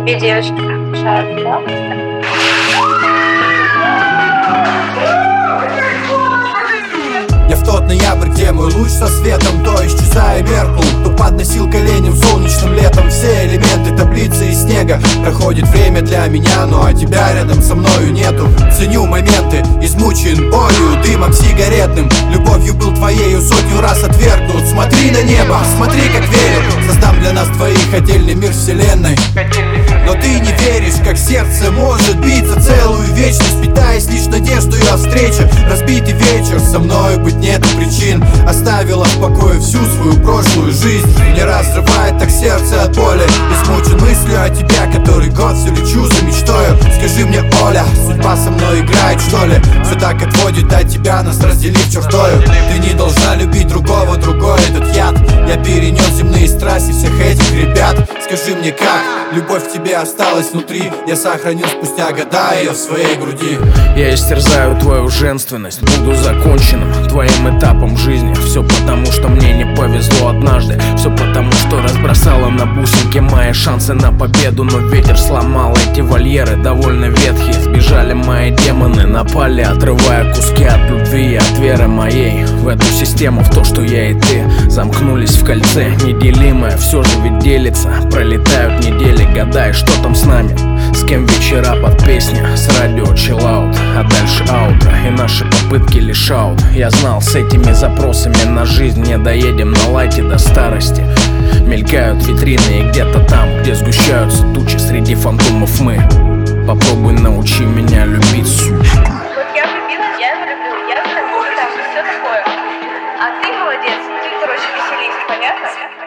Две девочки приглашают, да? Я в тот ноябрь, где мой луч со светом то исчезая меркнул, то подносил коленям солнечным летом все элементы таблицы из снега. Проходит время для меня, ну а тебя рядом со мною нету. Ценю моменты, измучен болью, дымом сигаретным. Любовью был твоею, сотню раз отвергнут. Смотри на небо, смотри, как верю. Создам для нас двоих отдельный мир вселенной. Но ты не веришь, как сердце может биться целую вечность, питаясь лишь надеждой о встрече. Разбитый вечер, со мною быть нету причин. Оставила в покое всю свою прошлую жизнь. Не разрывает так сердце от боли. Измучен мыслью о тебе, который год все лечу за мечтою. Скажи мне, Оля, судьба со мной играет, что ли? Все так отводит от тебя, нас разделив чертою. Ты не должна любить другого, другой этот яд. Я перенес земные страсти всех этих ребят. Скажи мне, как любовь в тебе осталась внутри? Я сохранил спустя года ее в своей груди. Я истерзаю твою женственность, буду законченным твоим этапом жизни. Все потому, что мне не повезло однажды. Все потому, что разбросала на бусинки мои шансы на победу. Но ветер сломал эти вольеры, довольно ветхие. Сбежали мои демоны, напали, отрывая куски от любви и от веры моей в эту систему, в то, что я и ты замкнулись в кольце неделимое. Все же ведь делится, пролетают недели, года, и что там с нами? С кем вечера под песни, с радио chill out, а дальше аутро, и наши попытки лишь аут. Я знал, с этими запросами на жизнь не доедем на лайте до старости. Мелькают витрины, и где-то там, где сгущаются тучи, среди фантомов мы. Попробуй научи меня любить, сука. Вот я влюбилась, я его люблю, я там, все такое. А ты молодец, ты, короче, веселись, понятно?